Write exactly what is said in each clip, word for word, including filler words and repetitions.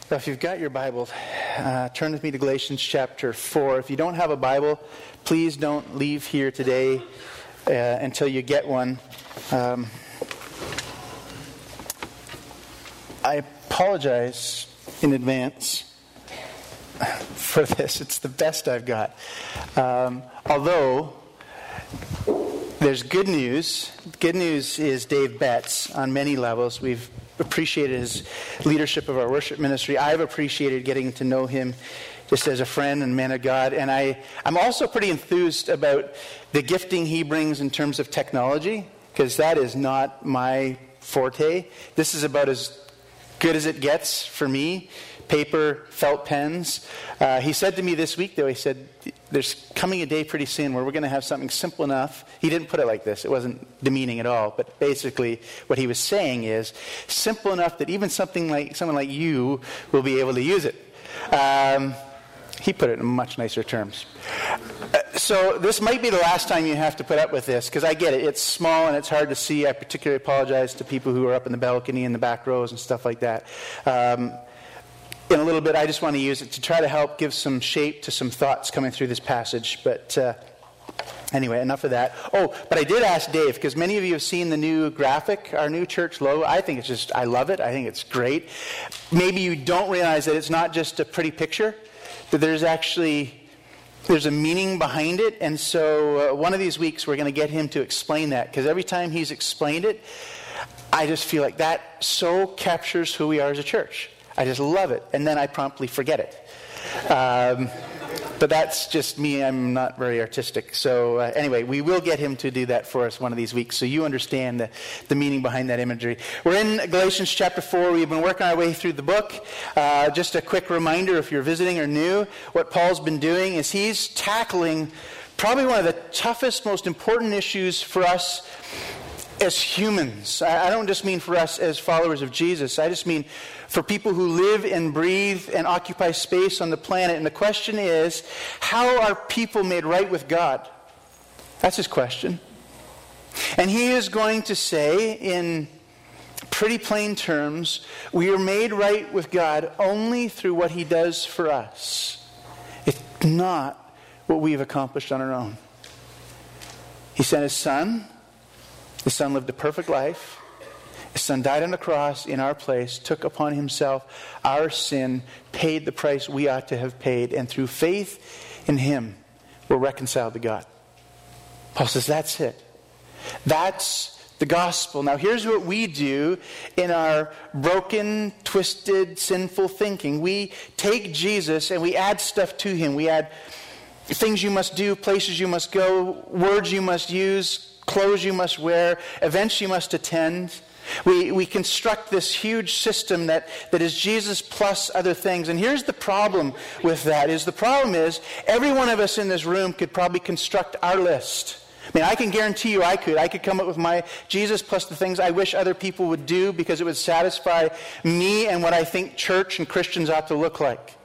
If you've got your Bible, uh, turn with me to Galatians chapter four. If you don't have a Bible, please don't leave here today uh, until you get one. Um, I apologize in advance for this. It's the best I've got. Um, although, there's good news. Good news is Dave Betts on many levels. We've appreciated his leadership of our worship ministry. I've appreciated getting to know him just as a friend and man of God. And I, I'm also pretty enthused about the gifting he brings in terms of technology, because that is not my forte. This is about as good as it gets for me. Paper, felt pens. Uh, he said to me this week, though, he said, there's coming a day pretty soon where we're going to have something simple enough. He didn't put it like this. It wasn't demeaning at all. But basically, what he was saying is simple enough that even something like someone like you will be able to use it. Um, he put it in much nicer terms. Uh, so this might be the last time you have to put up with this, because I get it. It's small and it's hard to see. I particularly apologize to people who are up in the balcony in the back rows and stuff like that. Um, In a little bit, I just want to use it to try to help give some shape to some thoughts coming through this passage. But uh, anyway, enough of that. Oh, but I did ask Dave, because many of you have seen the new graphic, our new church logo. I think it's just, I love it. I think it's great. Maybe you don't realize that it's not just a pretty picture, that there's actually, there's a meaning behind it. And so uh, one of these weeks, we're going to get him to explain that, because every time he's explained it, I just feel like that so captures who we are as a church. I just love it, and then I promptly forget it. Um, but that's just me. I'm not very artistic. So uh, anyway, we will get him to do that for us one of these weeks, so you understand the, the meaning behind that imagery. We're in Galatians chapter four. We've been working our way through the book. Uh, just a quick reminder, if you're visiting or new, what Paul's been doing is he's tackling probably one of the toughest, most important issues for us as humans. I don't just mean for us as followers of Jesus. I just mean for people who live and breathe and occupy space on the planet. And the question is, how are people made right with God? That's his question. And he is going to say in pretty plain terms, we are made right with God only through what he does for us. It's not what we've accomplished on our own. He sent his son. His son lived a perfect life. His son died on the cross in our place, took upon himself our sin, paid the price we ought to have paid, and through faith in him, we're reconciled to God. Paul says that's it. That's the gospel. Now here's what we do in our broken, twisted, sinful thinking. We take Jesus and we add stuff to him. We add things you must do, places you must go, words you must use, clothes you must wear, events you must attend. We we construct this huge system that, that is Jesus plus other things. And here's the problem with that, is the problem is every one of us in this room could probably construct our list. I mean, I can guarantee you I could. I could come up with my Jesus plus the things I wish other people would do because it would satisfy me and what I think church and Christians ought to look like.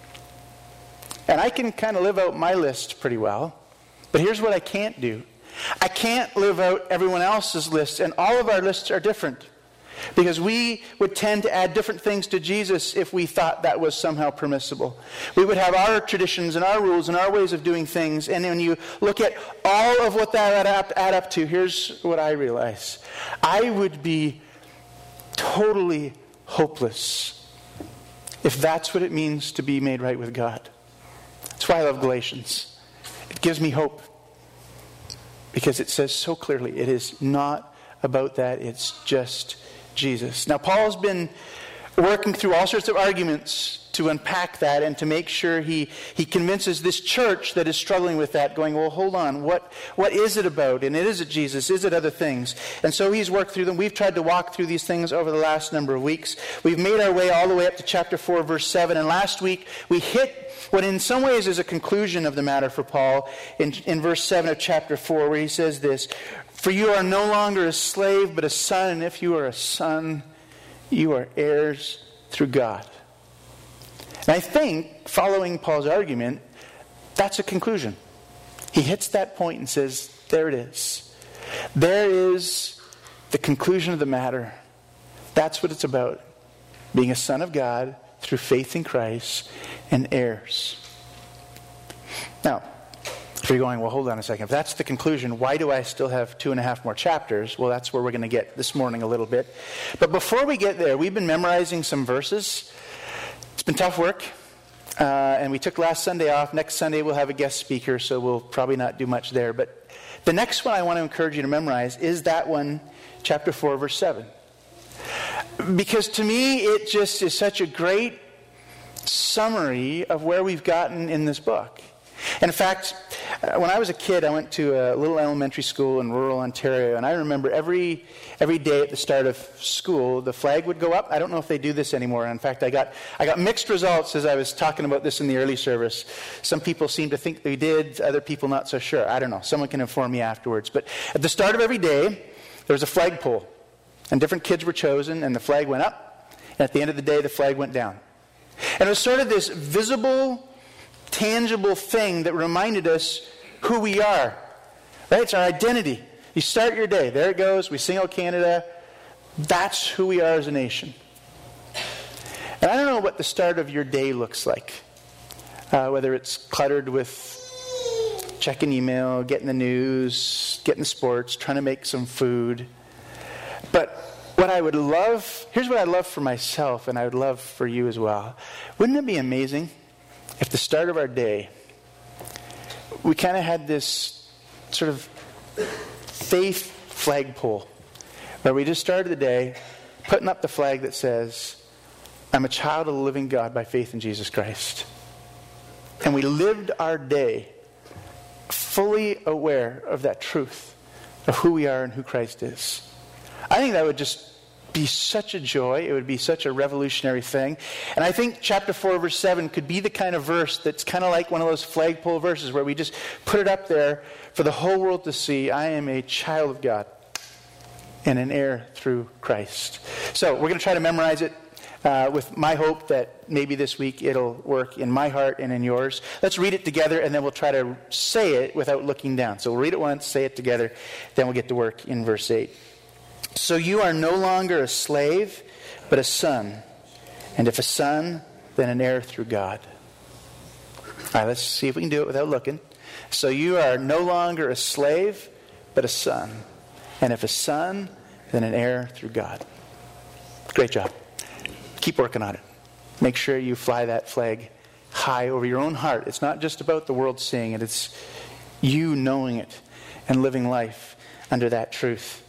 And I can kind of live out my list pretty well. But here's what I can't do. I can't live out everyone else's list, and all of our lists are different. Because we would tend to add different things to Jesus if we thought that was somehow permissible. We would have our traditions and our rules and our ways of doing things, and when you look at all of what that would add up, add up to, here's what I realize. I would be totally hopeless if that's what it means to be made right with God. That's why I love Galatians. It gives me hope. Because it says so clearly, it is not about that, it's just Jesus. Now, Paul's been working through all sorts of arguments to unpack that and to make sure he, he convinces this church that is struggling with that, going, well, hold on, what, what is it about? And it is it Jesus? Is it other things? And so he's worked through them. We've tried to walk through these things over the last number of weeks. We've made our way all the way up to chapter four, verse seven. And last week, we hit what in some ways is a conclusion of the matter for Paul in, in verse seven of chapter four, where he says this, for you are no longer a slave, but a son, and if you are a son, you are heirs through God. And I think, following Paul's argument, that's a conclusion. He hits that point and says, there it is. There is the conclusion of the matter. That's what it's about. Being a son of God through faith in Christ and heirs. Now, if you're going, well, hold on a second. If that's the conclusion, why do I still have two and a half more chapters? Well, that's where we're going to get this morning a little bit. But before we get there, we've been memorizing some verses. It's been tough work. Uh, and we took last Sunday off. Next Sunday we'll have a guest speaker, so we'll probably not do much there. But the next one I want to encourage you to memorize is that one, chapter four, verse seven. Because to me, it just is such a great summary of where we've gotten in this book. And in fact, when I was a kid, I went to a little elementary school in rural Ontario, and I remember every every day at the start of school, the flag would go up. I don't know if they do this anymore. In fact, I got I got mixed results as I was talking about this in the early service. Some people seem to think they did, other people not so sure. I don't know. Someone can inform me afterwards. But at the start of every day, there was a flagpole, and different kids were chosen, and the flag went up, and at the end of the day, the flag went down. And it was sort of this visible, tangible thing that reminded us who we are. Right? It's our identity. You start your day. There it goes. We sing "O Canada." That's who we are as a nation. And I don't know what the start of your day looks like. Uh, whether it's cluttered with checking email, getting the news, getting the sports, trying to make some food. But what I would love, here's what I love for myself, and I would love for you as well. Wouldn't it be amazing if the start of our day, we kind of had this sort of faith flagpole, where we just started the day putting up the flag that says, I'm a child of the living God by faith in Jesus Christ. And we lived our day fully aware of that truth, of who we are and who Christ is. I think that would just be such a joy. It would be such a revolutionary thing. And I think chapter four, verse seven could be the kind of verse that's kind of like one of those flagpole verses where we just put it up there for the whole world to see. I am a child of God and an heir through Christ. So we're going to try to memorize it uh, with my hope that maybe this week it'll work in my heart and in yours. Let's read it together, and then we'll try to say it without looking down. So we'll read it once, say it together, then we'll get to work in verse eight. So you are no longer a slave, but a son. And if a son, then an heir through God. All right, let's see if we can do it without looking. So you are no longer a slave, but a son. And if a son, then an heir through God. Great job. Keep working on it. Make sure you fly that flag high over your own heart. It's not just about the world seeing it. It's you knowing it and living life under that truth.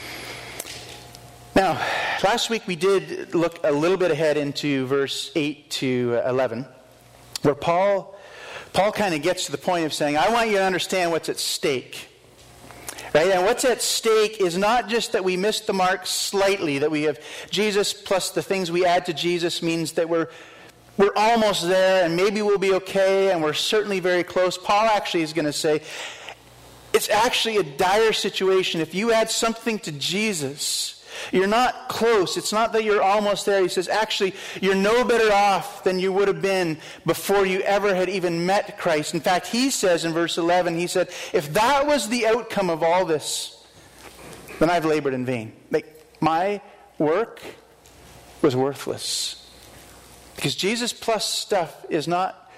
Now, last week we did look a little bit ahead into verse eight to eleven, where Paul, Paul kind of gets to the point of saying, I want you to understand what's at stake. Right? And what's at stake is not just that we missed the mark slightly, that we have Jesus plus the things we add to Jesus means that we're we're almost there and maybe we'll be okay and we're certainly very close. Paul actually is going to say, it's actually a dire situation. If you add something to Jesus, you're not close. It's not that you're almost there. He says, actually, you're no better off than you would have been before you ever had even met Christ. In fact, he says in verse eleven, he said, if that was the outcome of all this, then I've labored in vain. Like, my work was worthless. Because Jesus plus stuff is not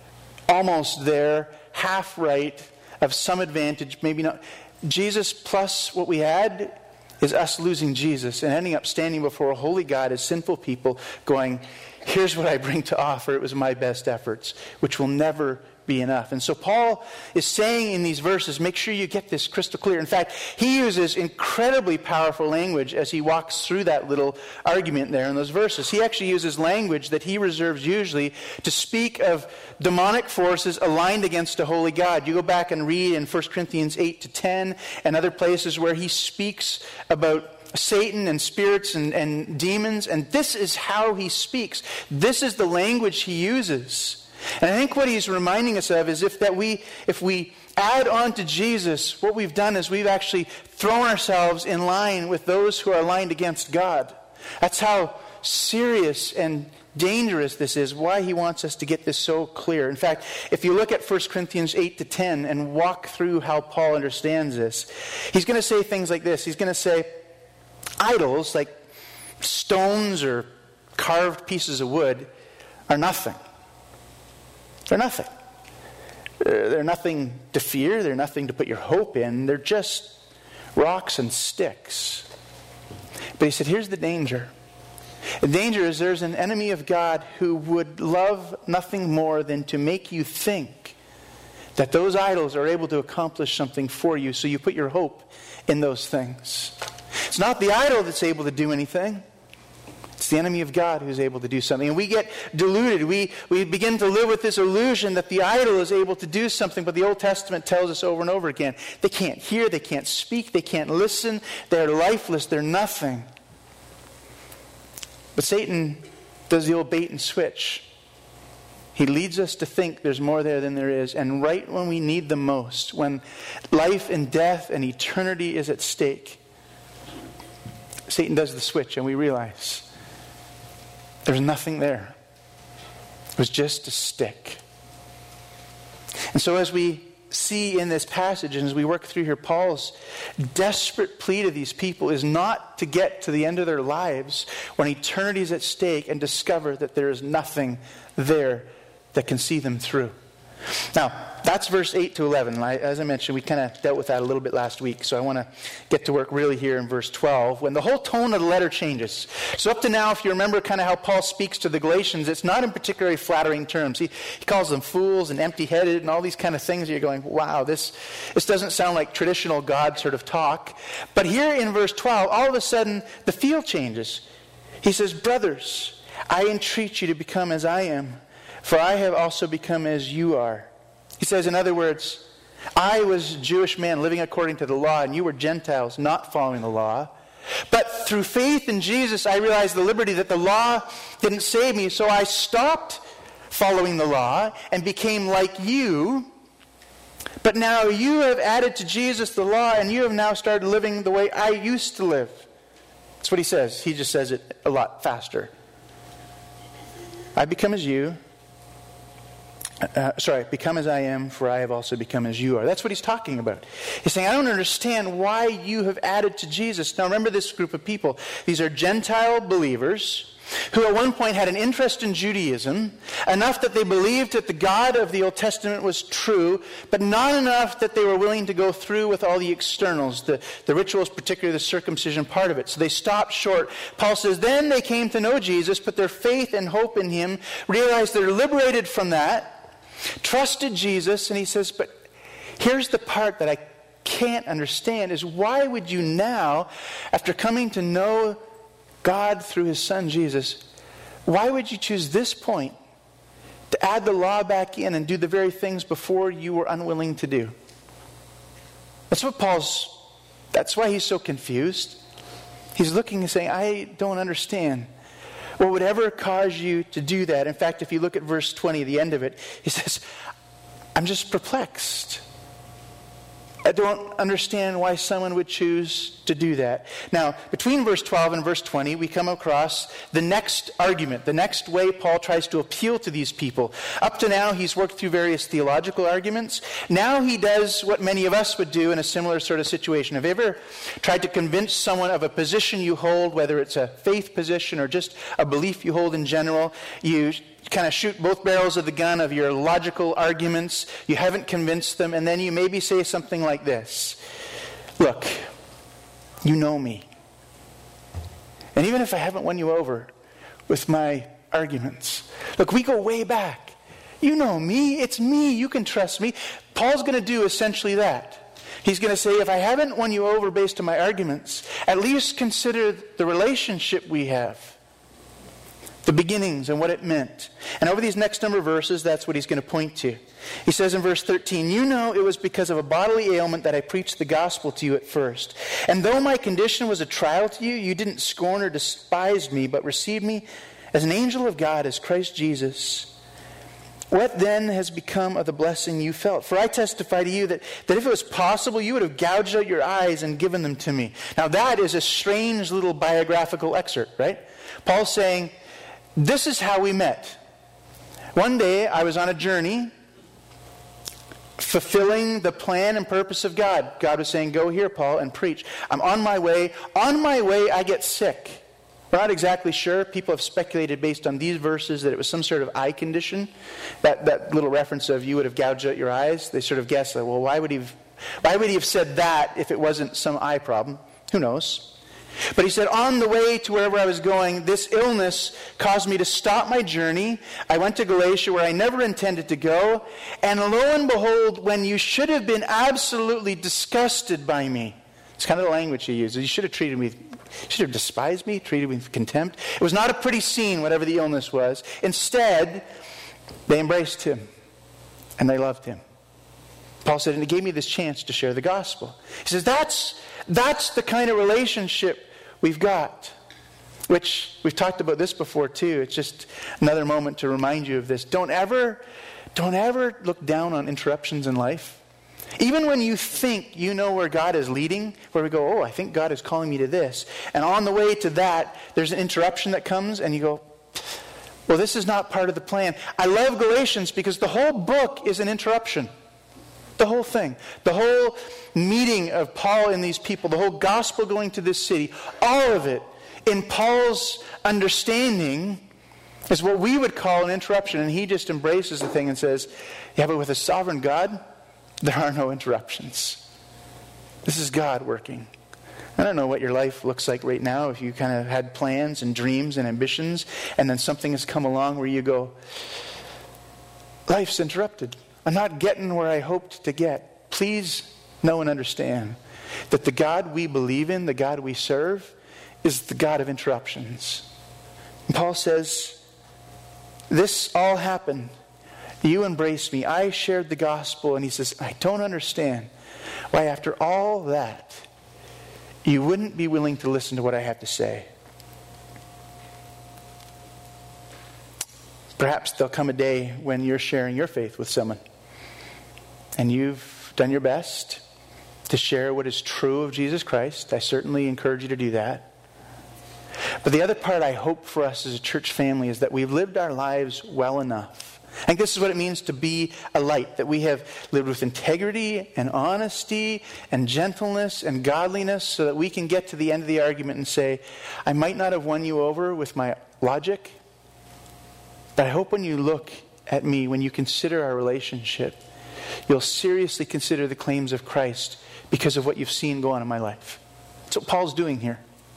almost there, half right, of some advantage, maybe not. Jesus plus what we had is us losing Jesus and ending up standing before a holy God as sinful people going, here's what I bring to offer. It was my best efforts, which will never be enough. And so Paul is saying in these verses, make sure you get this crystal clear. In fact, he uses incredibly powerful language as he walks through that little argument there in those verses. He actually uses language that he reserves usually to speak of demonic forces aligned against a holy God. You go back and read in First Corinthians eight to ten and other places where he speaks about Satan and spirits and, and demons, and this is how he speaks. This is the language he uses. And I think what he's reminding us of is if that we if we add on to Jesus, what we've done is we've actually thrown ourselves in line with those who are aligned against God. That's how serious and dangerous this is, why he wants us to get this so clear. In fact, if you look at First Corinthians eight to ten and walk through how Paul understands this, he's going to say things like this. He's going to say, idols, like stones or carved pieces of wood, are nothing. They're nothing. They're nothing to fear. They're nothing to put your hope in. They're just rocks and sticks. But he said, here's the danger. The danger is there's an enemy of God who would love nothing more than to make you think that those idols are able to accomplish something for you, so you put your hope in those things. It's not the idol that's able to do anything. It's the enemy of God who's able to do something. And we get deluded. We, we begin to live with this illusion that the idol is able to do something, but the Old Testament tells us over and over again, they can't hear, they can't speak, they can't listen, they're lifeless, they're nothing. But Satan does the old bait and switch. He leads us to think there's more there than there is. And right when we need them most, when life and death and eternity is at stake, Satan does the switch and we realize there's nothing there. It was just a stick. And so as we see in this passage and as we work through here, Paul's desperate plea to these people is not to get to the end of their lives when eternity is at stake and discover that there is nothing there that can see them through. Now, that's verse eight to eleven. As I mentioned, we kind of dealt with that a little bit last week, so I want to get to work really here in verse twelve, when the whole tone of the letter changes. So up to now, if you remember kind of how Paul speaks to the Galatians, it's not in particularly flattering terms. He, he calls them fools and empty-headed and all these kind of things. You're going, wow, this, this doesn't sound like traditional God sort of talk. But here in verse twelve, all of a sudden, the feel changes. He says, brothers, I entreat you to become as I am, for I have also become as you are. He says, in other words, I was a Jewish man living according to the law, and you were Gentiles not following the law. But through faith in Jesus, I realized the liberty that the law didn't save me, so I stopped following the law and became like you. But now you have added to Jesus the law, and you have now started living the way I used to live. That's what he says. He just says it a lot faster. I become as you. Uh, sorry, become as I am, for I have also become as you are. That's what he's talking about. He's saying, I don't understand why you have added to Jesus. Now remember this group of people. These are Gentile believers who at one point had an interest in Judaism, enough that they believed that the God of the Old Testament was true, but not enough that they were willing to go through with all the externals, the, the rituals, particularly the circumcision part of it. So they stopped short. Paul says, then they came to know Jesus, put their faith and hope in him, realized they're liberated from that, trusted Jesus, and he says, but here's the part that I can't understand, is why would you now, after coming to know God through his son Jesus, why would you choose this point to add the law back in and do the very things before you were unwilling to do? That's what Paul's, that's why he's so confused. He's looking and saying, I don't understand. What would ever cause you to do that? In fact, if you look at verse twenty, the end of it, he says, I'm just perplexed. I don't understand why someone would choose to do that. Now, between verse twelve and verse twenty, we come across the next argument, the next way Paul tries to appeal to these people. Up to now, he's worked through various theological arguments. Now he does what many of us would do in a similar sort of situation. Have you ever tried to convince someone of a position you hold, whether it's a faith position or just a belief you hold in general? You kind of shoot both barrels of the gun of your logical arguments. You haven't convinced them, and then you maybe say something like this. Look, you know me. And even if I haven't won you over with my arguments, look, we go way back. You know me. It's me. You can trust me. Paul's going to do essentially that. He's going to say, if I haven't won you over based on my arguments, at least consider the relationship we have. The beginnings and what it meant. And over these next number of verses, that's what he's going to point to. He says in verse thirteen, you know it was because of a bodily ailment that I preached the gospel to you at first. And though my condition was a trial to you, you didn't scorn or despise me, but received me as an angel of God, as Christ Jesus. What then has become of the blessing you felt? For I testify to you that, that if it was possible, you would have gouged out your eyes and given them to me. Now that is a strange little biographical excerpt, right? Paul's saying, this is how we met. One day I was on a journey fulfilling the plan and purpose of God. God was saying, go here, Paul, and preach. I'm on my way. On my way, I get sick. We're not exactly sure. People have speculated based on these verses that it was some sort of eye condition. That that little reference of you would have gouged out your eyes. They sort of guess, like, well, why would he have, why would he have said that if it wasn't some eye problem? Who knows? But he said, on the way to wherever I was going, this illness caused me to stop my journey. I went to Galatia where I never intended to go. And lo and behold, when you should have been absolutely disgusted by me. It's kind of the language he uses. You should have treated me, you should have despised me, treated me with contempt. It was not a pretty scene, whatever the illness was. Instead, they embraced him and they loved him. Paul said, and it gave me this chance to share the gospel. He says, that's, that's the kind of relationship we've got. Which, we've talked about this before too. It's just another moment to remind you of this. Don't ever, don't ever look down on interruptions in life. Even when you think you know where God is leading, where we go, oh, I think God is calling me to this. And on the way to that, there's an interruption that comes and you go, well, this is not part of the plan. I love Galatians because the whole book is an interruption. The whole thing. The whole meeting of Paul and these people, the whole gospel going to this city, all of it, in Paul's understanding, is what we would call an interruption. And he just embraces the thing and says, yeah, but with a sovereign God, there are no interruptions. This is God working. I don't know what your life looks like right now, if you kind of had plans and dreams and ambitions, and then something has come along where you go, life's interrupted. I'm not getting where I hoped to get. Please know and understand that the God we believe in, the God we serve, is the God of interruptions. And Paul says, this all happened. You embraced me. I shared the gospel. And he says, I don't understand why after all that, you wouldn't be willing to listen to what I have to say. Perhaps there'll come a day when you're sharing your faith with someone. And you've done your best to share what is true of Jesus Christ. I certainly encourage you to do that. But the other part I hope for us as a church family is that we've lived our lives well enough. I think this is what it means to be a light. That we have lived with integrity and honesty and gentleness and godliness so that we can get to the end of the argument and say, I might not have won you over with my logic, but I hope when you look at me, when you consider our relationship, you'll seriously consider the claims of Christ because of what you've seen go on in my life. That's what Paul's doing here.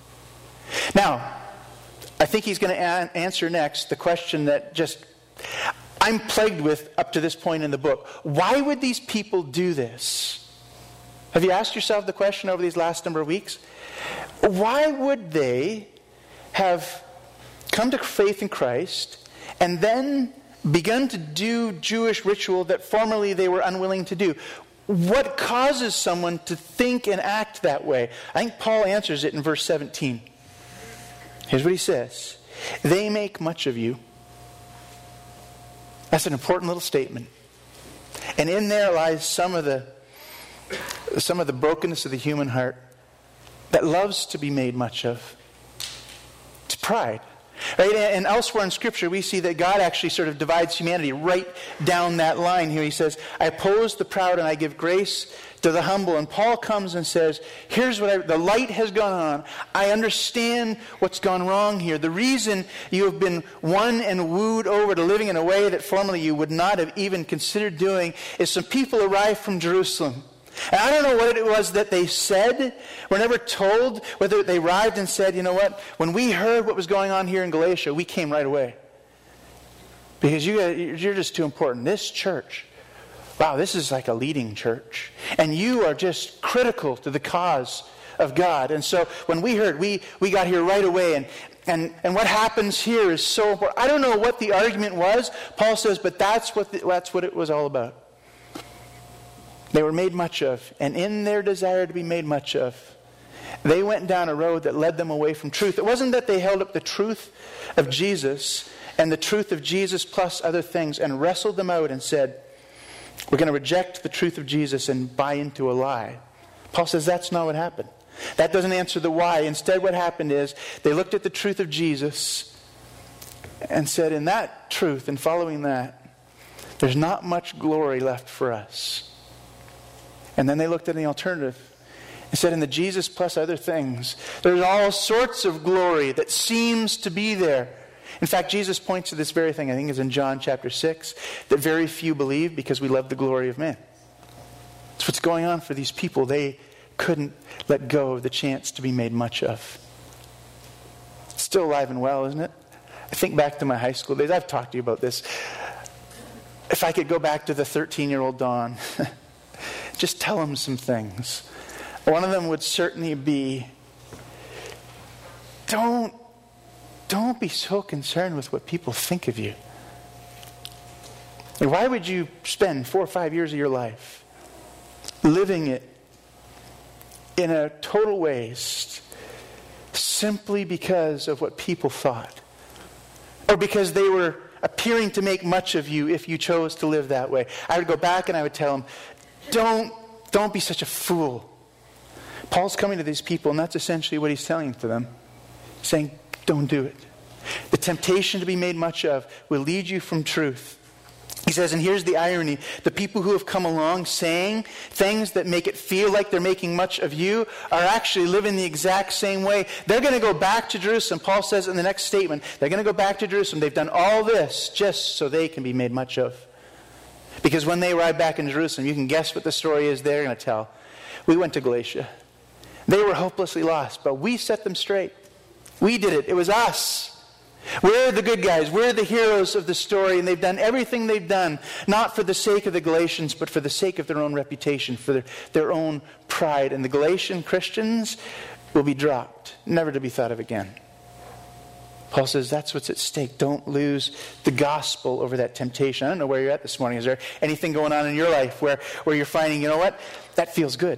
Now, I think he's going to a- answer next the question that just I'm plagued with up to this point in the book. Why would these people do this? Have you asked yourself the question over these last number of weeks? Why would they have come to faith in Christ and then begun to do Jewish ritual that formerly they were unwilling to do? What causes someone to think and act that way? I think Paul answers it in verse seventeen. Here's what he says. They make much of you. That's an important little statement. And in there lies some of the some of the brokenness of the human heart that loves to be made much of. It's pride. Right? And elsewhere in Scripture, we see that God actually sort of divides humanity right down that line here. He says, I oppose the proud and I give grace to the humble. And Paul comes and says, here's what I, the light has gone on. I understand what's gone wrong here. The reason you have been won and wooed over to living in a way that formerly you would not have even considered doing is some people arrived from Jerusalem. And I don't know what it was that they said. We're never told whether they arrived and said, you know what, when we heard what was going on here in Galatia, we came right away. Because you, you're just too important. This church, wow, this is like a leading church. And you are just critical to the cause of God. And so when we heard, we, we got here right away. And, and, and what happens here is so important. I don't know what the argument was. Paul says, but that's what, the, that's what it was all about. They were made much of, and in their desire to be made much of, they went down a road that led them away from truth. It wasn't that they held up the truth of Jesus and the truth of Jesus plus other things and wrestled them out and said, we're going to reject the truth of Jesus and buy into a lie. Paul says that's not what happened. That doesn't answer the why. Instead, what happened is they looked at the truth of Jesus and said, in that truth and following that, there's not much glory left for us. And then they looked at the alternative He said in the Jesus plus other things, there's all sorts of glory that seems to be there. In fact, Jesus points to this very thing, I think it's in John chapter six, that very few believe because we love the glory of man. That's what's going on for these people. They couldn't let go of the chance to be made much of. It's still alive and well, isn't it? I think back to my high school days. I've talked to you about this. If I could go back to the thirteen-year-old Don, just tell him some things. One of them would certainly be, don't, don't be so concerned with what people think of you. And why would you spend four or five years of your life living it in a total waste simply because of what people thought? Or because they were appearing to make much of you if you chose to live that way. I would go back and I would tell them, don't, don't be such a fool. Paul's coming to these people, and that's essentially what he's telling to them. Saying, don't do it. The temptation to be made much of will lead you from truth. He says, and here's the irony, the people who have come along saying things that make it feel like they're making much of you are actually living the exact same way. They're going to go back to Jerusalem. Paul says in the next statement, they're going to go back to Jerusalem. They've done all this just so they can be made much of. Because when they arrive back in Jerusalem, you can guess what the story is they're going to tell. We went to Galatia. They were hopelessly lost, but we set them straight. We did it. It was us. We're the good guys. We're the heroes of the story, and they've done everything they've done, not for the sake of the Galatians, but for the sake of their own reputation, for their, their own pride. And the Galatian Christians will be dropped, never to be thought of again. Paul says that's what's at stake. Don't lose the gospel over that temptation. I don't know where you're at this morning. Is there anything going on in your life where, where you're finding, you know what, that feels good?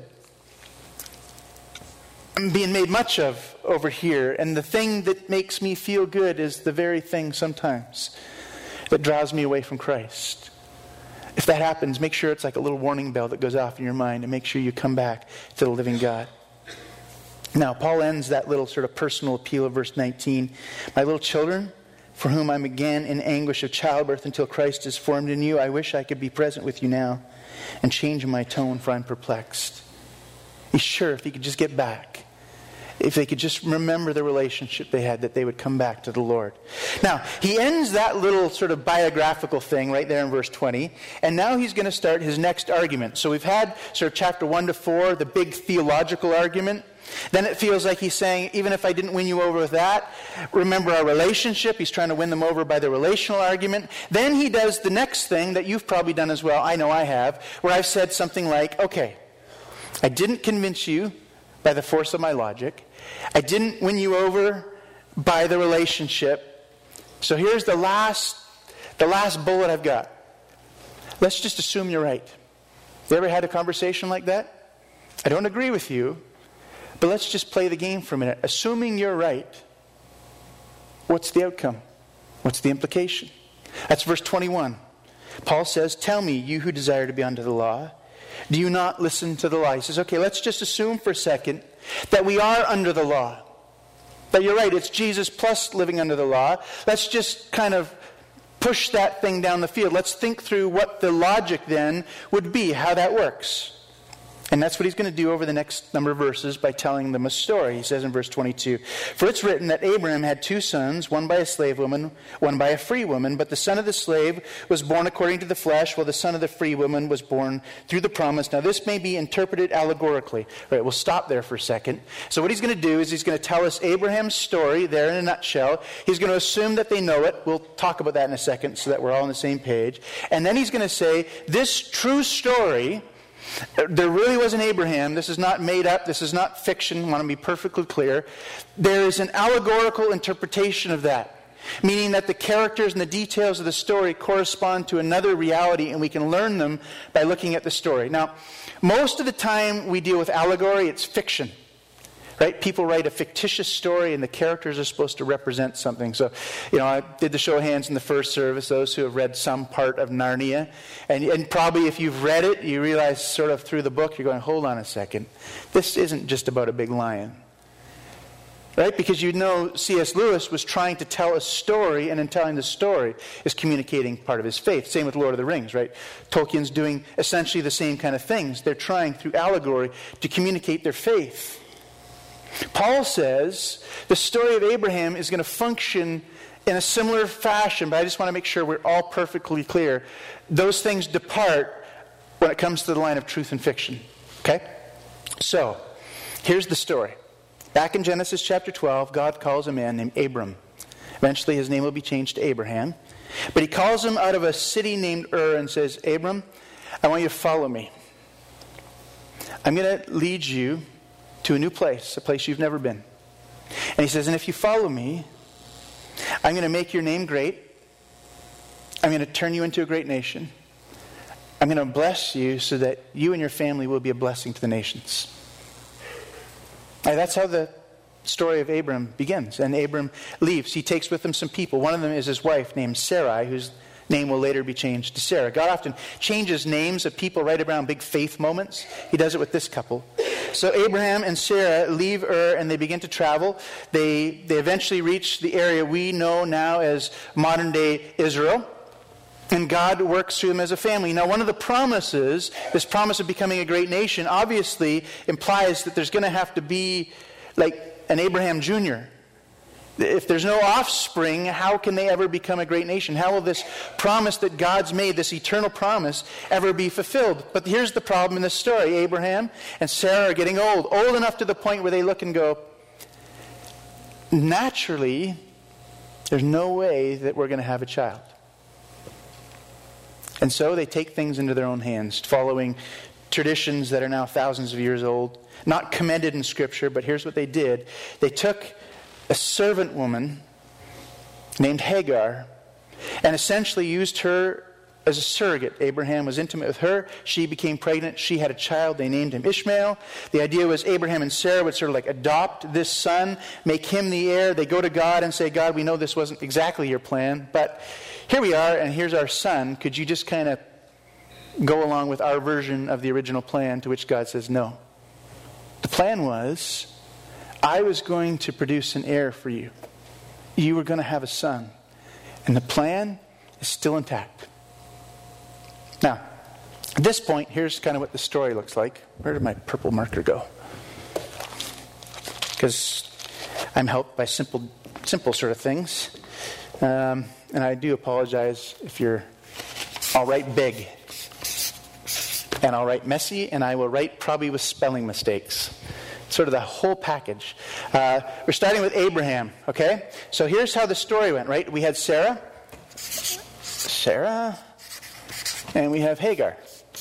I'm being made much of over here, and the thing that makes me feel good is the very thing sometimes that draws me away from Christ. If that happens, make sure it's like a little warning bell that goes off in your mind, and make sure you come back to the living God. Now, Paul ends that little sort of personal appeal of verse nineteen. My little children, for whom I'm again in anguish of childbirth until Christ is formed in you, I wish I could be present with you now and change my tone, for I'm perplexed. He's sure if he could just get back, if they could just remember the relationship they had, that they would come back to the Lord. Now, he ends that little sort of biographical thing right there in verse twenty, and now he's going to start his next argument. So we've had sort of chapter one to four, the big theological argument. Then it feels like he's saying, even if I didn't win you over with that, remember our relationship. He's trying to win them over by the relational argument. Then he does the next thing that you've probably done as well, I know I have, where I've said something like, okay, I didn't convince you by the force of my logic. I didn't win you over by the relationship. So here's the last, the last bullet I've got. Let's just assume you're right. You ever had a conversation like that? I don't agree with you, but let's just play the game for a minute. Assuming you're right, what's the outcome? What's the implication? That's verse twenty-one. Paul says, tell me, you who desire to be under the law, do you not listen to the law? He says, okay, let's just assume for a second that we are under the law. That you're right, it's Jesus plus living under the law. Let's just kind of push that thing down the field. Let's think through what the logic then would be, how that works. And that's what he's going to do over the next number of verses by telling them a story. He says in verse twenty-two, for it's written that Abraham had two sons, one by a slave woman, one by a free woman. But the son of the slave was born according to the flesh, while the son of the free woman was born through the promise. Now this may be interpreted allegorically. All right, we'll stop there for a second. So what he's going to do is he's going to tell us Abraham's story there in a nutshell. He's going to assume that they know it. We'll talk about that in a second so that we're all on the same page. And then he's going to say, this true story, there really was an Abraham. This is not made up. This is not fiction. I want to be perfectly clear. There is an allegorical interpretation of that, meaning that the characters and the details of the story correspond to another reality, and we can learn them by looking at the story. Now, most of the time we deal with allegory, it's fiction. Right? People write a fictitious story and the characters are supposed to represent something. So, you know, I did the show of hands in the first service, those who have read some part of Narnia. And, and probably if you've read it, you realize sort of through the book, you're going, hold on a second. This isn't just about a big lion. Right? Because you know C S Lewis was trying to tell a story, and in telling the story is communicating part of his faith. Same with Lord of the Rings, right? Tolkien's doing essentially the same kind of things. They're trying through allegory to communicate their faith. Paul says the story of Abraham is going to function in a similar fashion, but I just want to make sure we're all perfectly clear. Those things depart when it comes to the line of truth and fiction. Okay? So, here's the story. Back in Genesis chapter twelve, God calls a man named Abram. Eventually his name will be changed to Abraham. But he calls him out of a city named Ur and says, Abram, I want you to follow me. I'm going to lead you to a new place, a place you've never been. And he says, and if you follow me, I'm going to make your name great. I'm going to turn you into a great nation. I'm going to bless you so that you and your family will be a blessing to the nations. And that's how the story of Abram begins. And Abram leaves. He takes with him some people. One of them is his wife named Sarai, whose name will later be changed to Sarah. God often changes names of people right around big faith moments. He does it with this couple. So Abraham and Sarah leave Ur and they begin to travel. They, they eventually reach the area we know now as modern-day Israel. And God works through them as a family. Now, one of the promises, this promise of becoming a great nation, obviously implies that there's going to have to be like an Abraham Junior If there's no offspring, how can they ever become a great nation? How will this promise that God's made, this eternal promise, ever be fulfilled? But here's the problem in this story. Abraham and Sarah are getting old. Old enough to the point where they look and go, naturally, there's no way that we're going to have a child. And so they take things into their own hands, following traditions that are now thousands of years old, not commended in Scripture, but here's what they did. They took a servant woman named Hagar and essentially used her as a surrogate. Abraham was intimate with her. She became pregnant. She had a child. They named him Ishmael. The idea was Abraham and Sarah would sort of like adopt this son, make him the heir. They go to God and say, God, we know this wasn't exactly your plan, but here we are, and here's our son. Could you just kind of go along with our version of the original plan? To which God says, no. The plan was, I was going to produce an heir for you. You were going to have a son. And the plan is still intact. Now, at this point, here's kind of what the story looks like. Where did my purple marker go? Because I'm helped by simple, simple sort of things. Um, and I do apologize if you're, I'll write big. And I'll write messy, and I will write probably with spelling mistakes. Sort of the whole package. Uh, we're starting with Abraham, okay? So here's how the story went, right? We had Sarah. Sarah. And we have Hagar.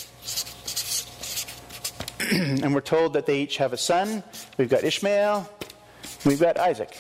And we're told that they each have a son. We've got Ishmael. We've got Isaac.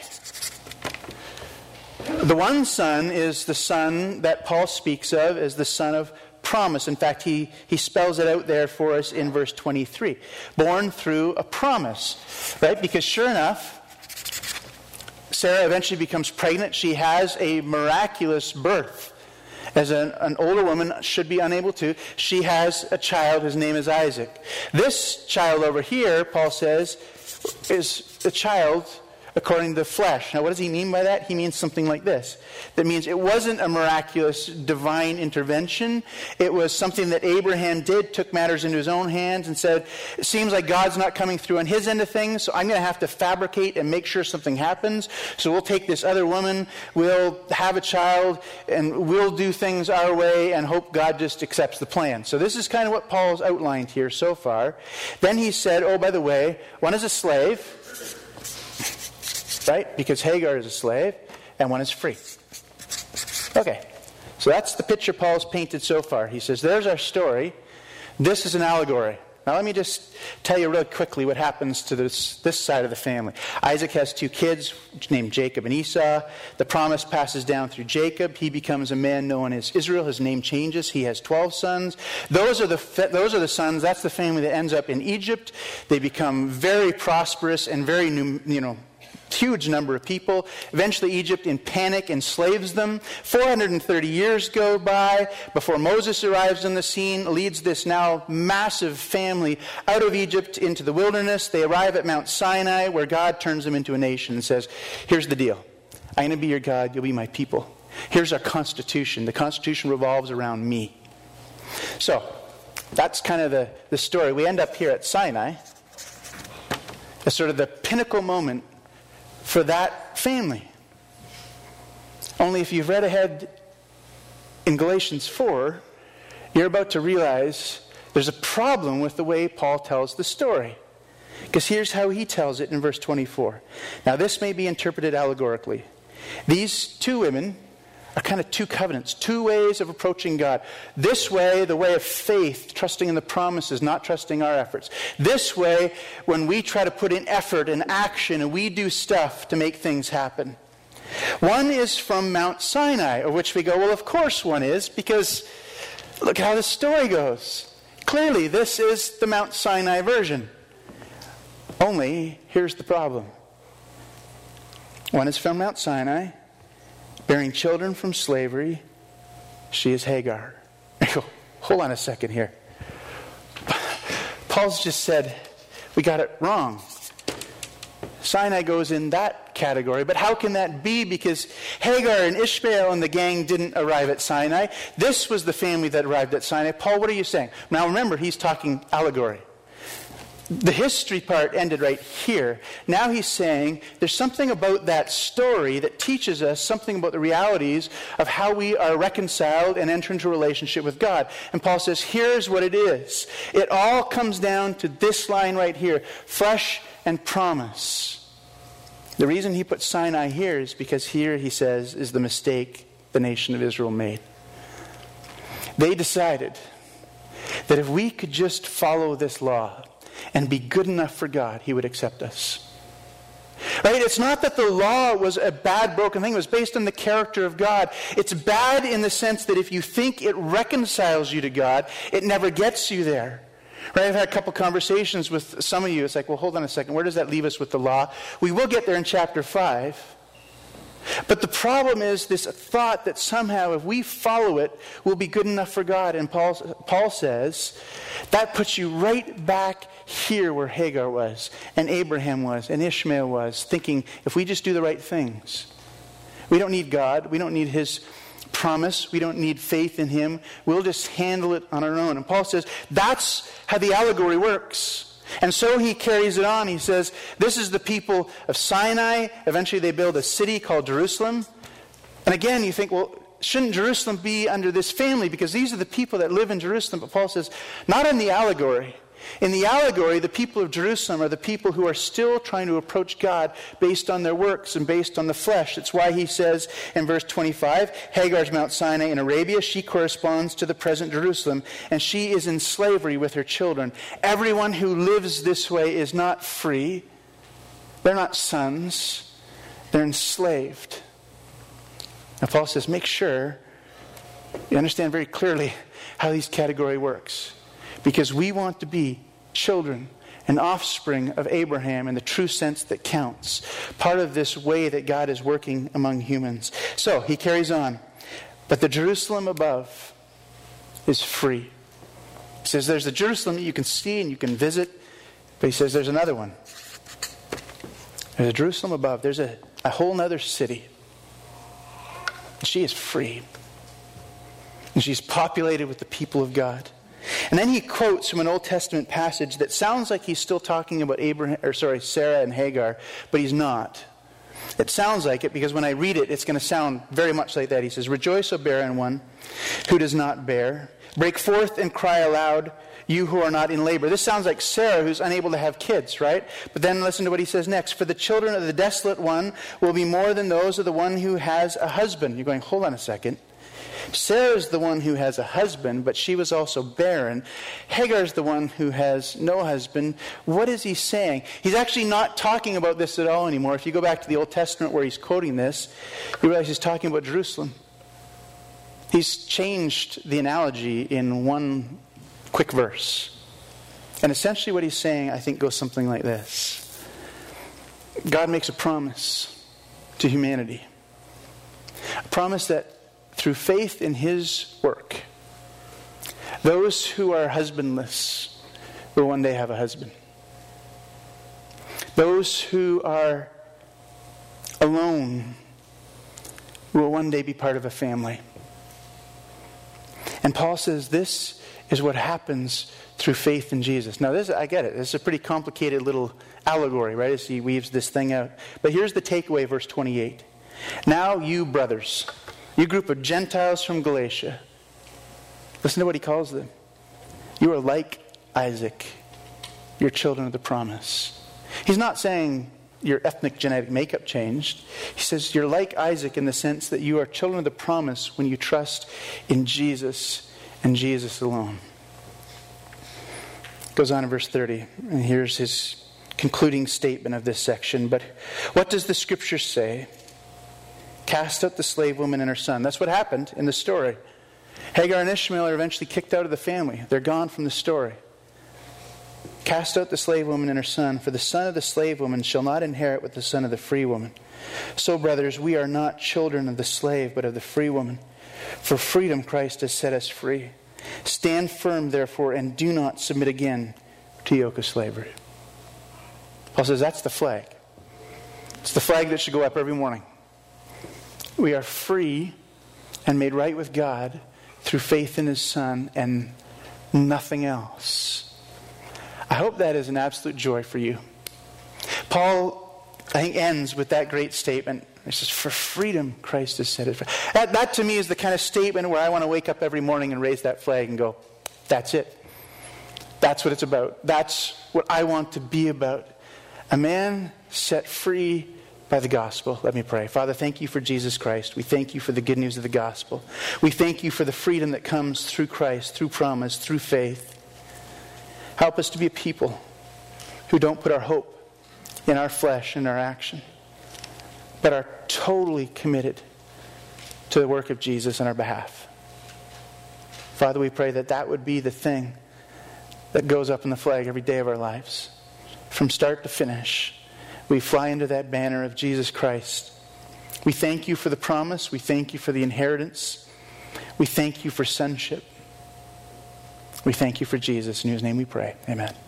The one son is the son that Paul speaks of as the son of promise. In fact, he, he spells it out there for us in verse twenty-three. Born through a promise, right? Because sure enough, Sarah eventually becomes pregnant. She has a miraculous birth. As an, an older woman should be unable to, she has a child. His name is Isaac. This child over here, Paul says, is a child according to the flesh. Now, what does he mean by that? He means something like this. That means it wasn't a miraculous divine intervention. It was something that Abraham did, took matters into his own hands and said, it seems like God's not coming through on his end of things, so I'm going to have to fabricate and make sure something happens. So we'll take this other woman, we'll have a child, and we'll do things our way and hope God just accepts the plan. So this is kind of what Paul's outlined here so far. Then he said, oh, by the way, one is a slave, right? Because Hagar is a slave, and one is free. Okay, so that's the picture Paul's painted so far. He says, there's our story. This is an allegory. Now let me just tell you real quickly what happens to this, this side of the family. Isaac has two kids named Jacob and Esau. The promise passes down through Jacob. He becomes a man known as Israel. His name changes. He has twelve sons. Those are the those are the sons. That's the family that ends up in Egypt. They become very prosperous and very, you know, huge number of people. Eventually Egypt in panic enslaves them. four hundred thirty years go by before Moses arrives on the scene, leads this now massive family out of Egypt into the wilderness. They arrive at Mount Sinai, where God turns them into a nation and says, here's the deal. I'm going to be your God, you'll be my people. Here's our constitution. The constitution revolves around me. So, that's kind of the, the story. We end up here at Sinai as sort of the pinnacle moment for that family. Only if you've read ahead in Galatians four, you're about to realize there's a problem with the way Paul tells the story. Because here's how he tells it in verse twenty-four. Now this may be interpreted allegorically. These two women are kind of two covenants, two ways of approaching God. This way, the way of faith, trusting in the promises, not trusting our efforts. This way, when we try to put in effort and action and we do stuff to make things happen. One is from Mount Sinai, of which we go, well, of course one is, because look how the story goes. Clearly, this is the Mount Sinai version. Only, here's the problem. One is from Mount Sinai, bearing children from slavery. She is Hagar. I go, hold on a second here. Paul's just said, we got it wrong. Sinai goes in that category, but how can that be? Because Hagar and Ishmael and the gang didn't arrive at Sinai. This was the family that arrived at Sinai. Paul, what are you saying? Now remember, he's talking allegory. The history part ended right here. Now he's saying there's something about that story that teaches us something about the realities of how we are reconciled and enter into a relationship with God. And Paul says, here's what it is. It all comes down to this line right here, flesh and promise. The reason he put Sinai here is because here, he says, is the mistake the nation of Israel made. They decided that if we could just follow this law and be good enough for God, he would accept us. Right? It's not that the law was a bad, broken thing. It was based on the character of God. It's bad in the sense that if you think it reconciles you to God, it never gets you there. Right? I've had a couple conversations with some of you. It's like, well, hold on a second. Where does that leave us with the law? We will get there in chapter five. But the problem is this thought that somehow if we follow it, we'll be good enough for God. And Paul, Paul says, that puts you right back here where Hagar was, and Abraham was, and Ishmael was, thinking if we just do the right things. We don't need God. We don't need his promise. We don't need faith in him. We'll just handle it on our own. And Paul says, that's how the allegory works. And so he carries it on. He says, this is the people of Sinai. Eventually they build a city called Jerusalem. And again, you think, well, shouldn't Jerusalem be under this family? Because these are the people that live in Jerusalem. But Paul says, not in the allegory. In the allegory, the people of Jerusalem are the people who are still trying to approach God based on their works and based on the flesh. That's why he says in verse twenty-five, Hagar's Mount Sinai in Arabia. She corresponds to the present Jerusalem, and she is in slavery with her children. Everyone who lives this way is not free. They're not sons. They're enslaved. Now Paul says, make sure you understand very clearly how this category works. Because we want to be children and offspring of Abraham in the true sense that counts. Part of this way that God is working among humans. So, he carries on. But the Jerusalem above is free. He says there's a Jerusalem that you can see and you can visit. But he says there's another one. There's a Jerusalem above. There's a, a whole other city. She is free. And she's populated with the people of God. And then he quotes from an Old Testament passage that sounds like he's still talking about Abraham, or sorry, Sarah and Hagar, but he's not. It sounds like it because when I read it, it's going to sound very much like that. He says, rejoice, O barren one who does not bear. Break forth and cry aloud, you who are not in labor. This sounds like Sarah who's unable to have kids, right? But then listen to what he says next. For the children of the desolate one will be more than those of the one who has a husband. You're going, hold on a second. Sarah's the one who has a husband, but she was also barren. Hagar's the one who has no husband. What is he saying? He's actually not talking about this at all anymore. If you go back to the Old Testament where he's quoting this, you realize he's talking about Jerusalem. He's changed the analogy in one quick verse. And essentially what he's saying, I think, goes something like this. God makes a promise to humanity. A promise that through faith in His work, those who are husbandless will one day have a husband. Those who are alone will one day be part of a family. And Paul says this is what happens through faith in Jesus. Now, this, I get it. This is a pretty complicated little allegory, right, as he weaves this thing out. But here's the takeaway, verse twenty-eight. Now you brothers, you group of Gentiles from Galatia, listen to what he calls them. You are like Isaac. You're children of the promise. He's not saying your ethnic genetic makeup changed. He says you're like Isaac in the sense that you are children of the promise when you trust in Jesus and Jesus alone. Goes on in verse thirty, and here's his concluding statement of this section. But what does the Scripture say? Cast out the slave woman and her son. That's what happened in the story. Hagar and Ishmael are eventually kicked out of the family. They're gone from the story. Cast out the slave woman and her son, for the son of the slave woman shall not inherit with the son of the free woman. So, brothers, we are not children of the slave, but of the free woman. For freedom Christ has set us free. Stand firm, therefore, and do not submit again to yoke of slavery. Paul says that's the flag. It's the flag that should go up every morning. We are free and made right with God through faith in His Son and nothing else. I hope that is an absolute joy for you. Paul, I think, ends with that great statement. He says, for freedom, Christ has set it free. That, that to me is the kind of statement where I want to wake up every morning and raise that flag and go, that's it. That's what it's about. That's what I want to be about. A man set free by the gospel. Let me pray. Father, thank you for Jesus Christ. We thank you for the good news of the gospel. We thank you for the freedom that comes through Christ, through promise, through faith. Help us to be a people who don't put our hope in our flesh and our action, but are totally committed to the work of Jesus on our behalf. Father, we pray that that would be the thing that goes up in the flag every day of our lives. From start to finish, we fly into that banner of Jesus Christ. We thank you for the promise. We thank you for the inheritance. We thank you for sonship. We thank you for Jesus. In whose name we pray. Amen.